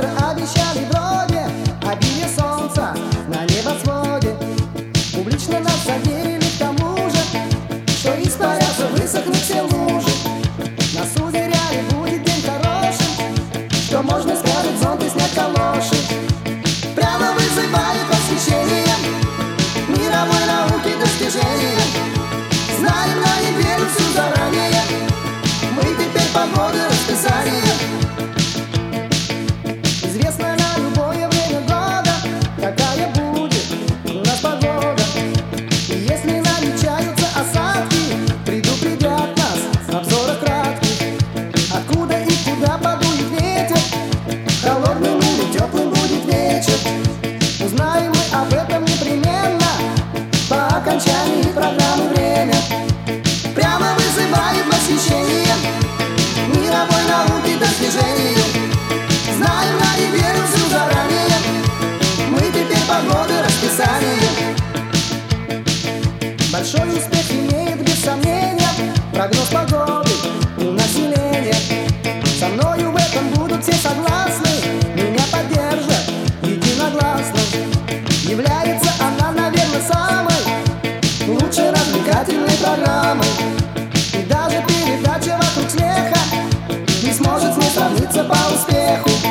обещали вроде обилие солнца на небосводе. Публично нас заверили к тому же, что испарятся, высохнут все лужи. Нас уверяли, будет день хорошим, что можно скажет зонт и снять калоши. Прямо вызывает восхищение мировой науки достижения. Знаем на неделю всю заранее мы теперь погоды расписание. Известно на любое время года, какая будет у нас погода. И если намечаются осадки, предупредят нас в обзорах кратких. Откуда и куда подует ветер, холодным или теплым будет вечер. Узнаем мы об этом непременно по окончании программы «Время». Прямо вызывает восхищение мировой науки достижения. Знаем на и верим всю заранее мы теперь погоды расписание. Большой успех имеет без сомнения прогноз погоды у населения. Со мною в этом будут все согласны, меня поддержат единогласно. Является она, наверное, самой лучшей развлекательной программой. И даже передача «Вокруг смеха» не сможет с ней сравниться по успеху.